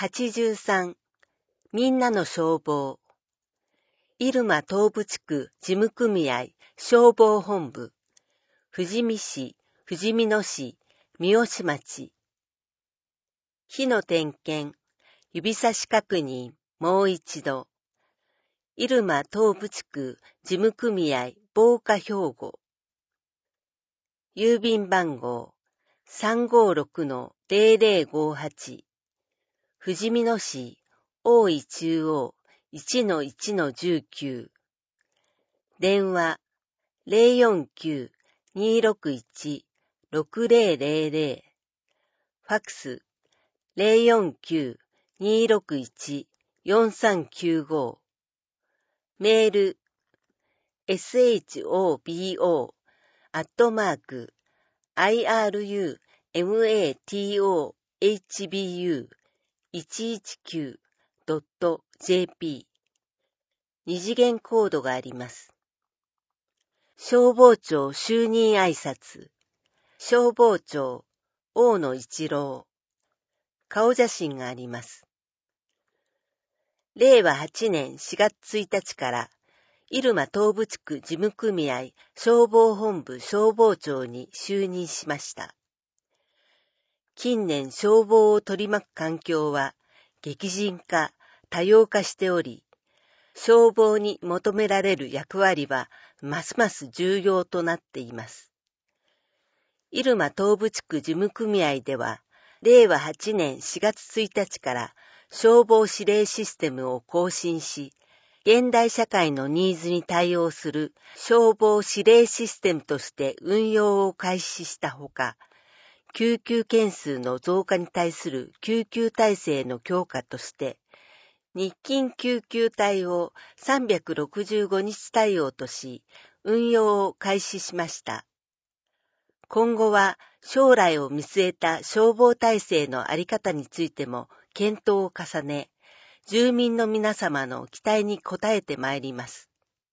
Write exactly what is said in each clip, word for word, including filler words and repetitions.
はちじゅうさんみんなの消防入間東部地区事務組合消防本部富士見市、富士見野市、三好町火の点検指差し確認もう一度入間東部地区事務組合防火兵庫郵便番号 さんごろくのゼロゼロごはち 富士見野市大井中央 いちのいちのいちきゅう 電話 ゼロよんきゅう にろくいち ろくゼロゼロゼロ ファックス ゼロよんきゅう にろくいち よんさんきゅうご メール エスエイチオービーオー アットマーク アイアールユーエムエーティーオーエイチビーユーいちいちきゅうドットジェーピー 二次元コードがあります。消防庁就任挨拶消防庁大野一郎顔写真があります。れいわはちねんしがつついたちから入間東部地区事務組合消防本部消防長に就任しました。近年消防を取り巻く環境は激甚化、多様化しており、消防に求められる役割はますます重要となっています。入間東部地区事務組合では、れいわはちねんしがつついたちから消防指令システムを更新し、現代社会のニーズに対応する消防指令システムとして運用を開始したほか、救急件数の増加に対する救急体制の強化として、日勤救急隊をさんびゃくろくじゅうごにち対応とし、運用を開始しました。今後は将来を見据えた消防体制のあり方についても検討を重ね、住民の皆様の期待に応えてまいります。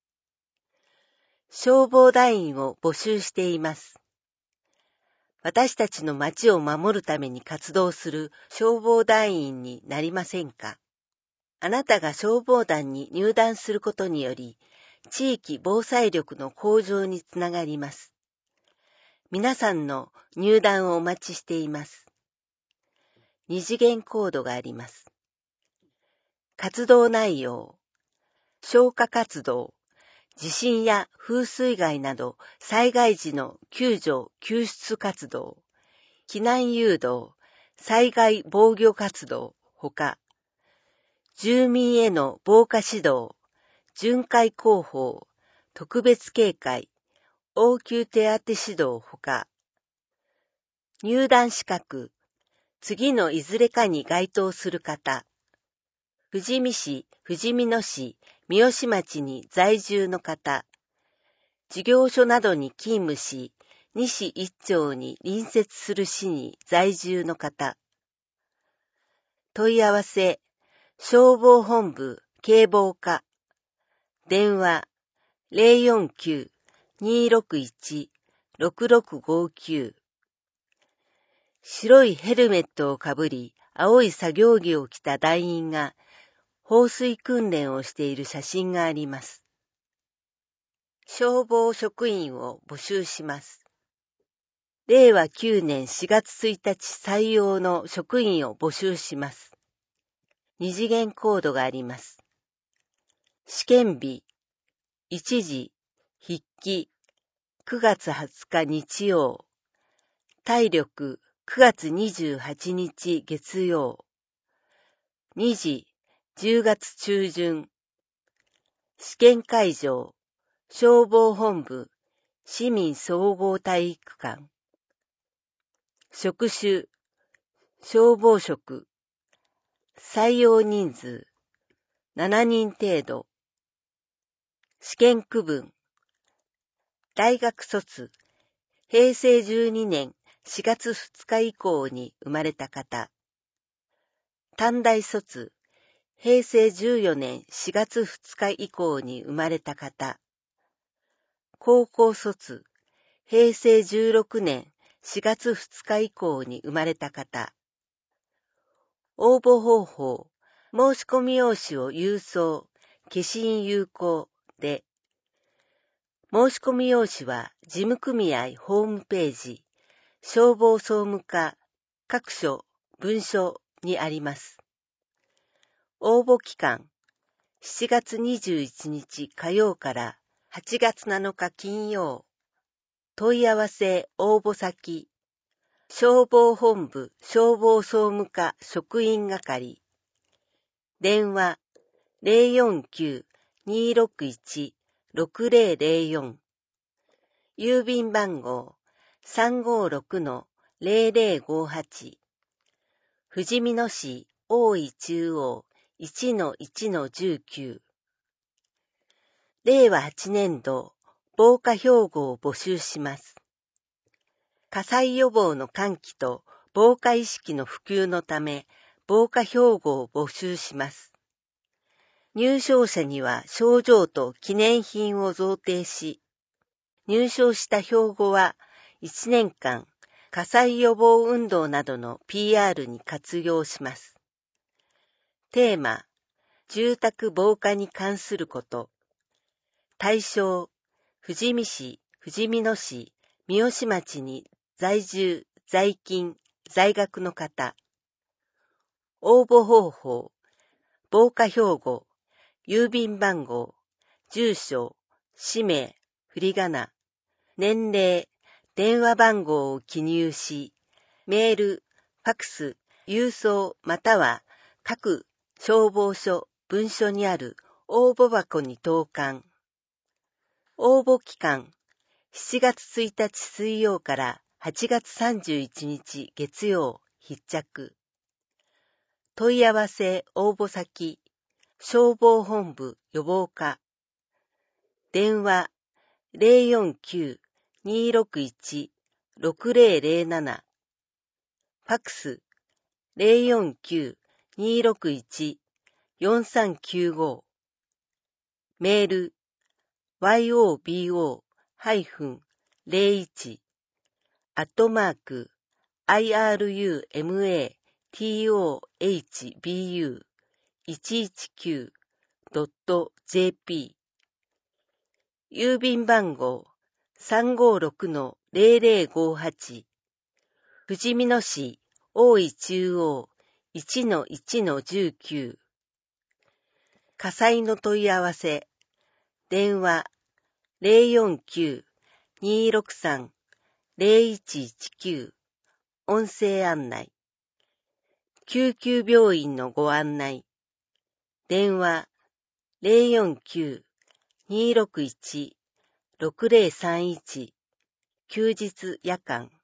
消防団員を募集しています。私たちの町を守るために活動する消防団員になりませんか？あなたが消防団に入団することにより、地域防災力の向上につながります。皆さんの入団をお待ちしています。二次元コードがあります。活動内容、消火活動、地震や風水害など災害時の救助・救出活動、避難誘導、災害防御活動ほか、住民への防火指導、巡回広報、特別警戒、応急手当指導ほか、入団資格、次のいずれかに該当する方、富士見市、富士見野市、三好町に在住の方、事業所などに勤務し、西一町に隣接する市に在住の方、問い合わせ、消防本部警防課、電話ゼロよんきゅう にろくいち ろくろくごきゅう、白いヘルメットをかぶり、青い作業着を着た団員が放水訓練をしている写真があります。消防職員を募集します。れいわきゅうねんしがつついたち採用の職員を募集します。二次元コードがあります。試験日、一時、筆記、くがつはつか日曜、体力、くがつにじゅうはちにち月曜、にじ、じゅうがつ中旬、試験会場、消防本部、市民総合体育館、職種、消防職、採用人数、しちにん程度、試験区分、大学卒、へいせいじゅうにねんしがつふつか以降に生まれた方、短大卒、へいせいじゅうよねんしがつふつか以降に生まれた方、高校卒、へいせいじゅうろくねんしがつふつか以降に生まれた方、 応募方法、申し込み用紙を郵送、消印有効で、申し込み用紙は事務組合ホームページ、消防総務課、各所、文書にあります。応募期間、しちがつにじゅういちにち火曜からはちがつなのか金曜。問い合わせ応募先、消防本部消防総務課職員係。電話 ゼロよんきゅう にーろくいち ろくゼロゼロよん。郵便番号 さんごろく ゼロゼロごはち。ふじみ野市大井中央 いちのいちのじゅうきゅう。れいわはちねんど防火標語を募集します。火災予防の喚起と防火意識の普及のため、防火標語を募集します。入賞者には賞状と記念品を贈呈し、入賞した標語はいちねんかん火災予防運動などの ピーアール に活用します。テーマ、住宅防火に関すること。対象、富士見市、富士見野市、三好町に在住、在勤、在学の方。応募方法、防火標語、郵便番号、住所、氏名、振り仮名、年齢、電話番号を記入し、メール、ファクス、郵送または各消防署、文書にある応募箱に投函。応募期間、しちがつついたち水曜からはちがつさんじゅういちにち月曜必着。問い合わせ応募先、消防本部予防課。電話 ゼロよんきゅう にーろくいち ろくゼロゼロなな。ファクス ゼロよんきゅう にーろくいち よんさんきゅうご。メール ヨーボ ゼロいち アットマーク アイアールユーエムエーティーオーエイチビーユーいちいちきゅうドットジェーピー。郵便番号 さんごろく ゼロゼロごはち。富士見野市大井中央 いちのいちのじゅうきゅう。火災の問い合わせ。電話 ゼロよんきゅう にーろくさん ゼロいちいちきゅう。音声案内。救急病院のご案内。電話 ゼロよんきゅう にーろくいち ろくゼロさんいち。休日夜間。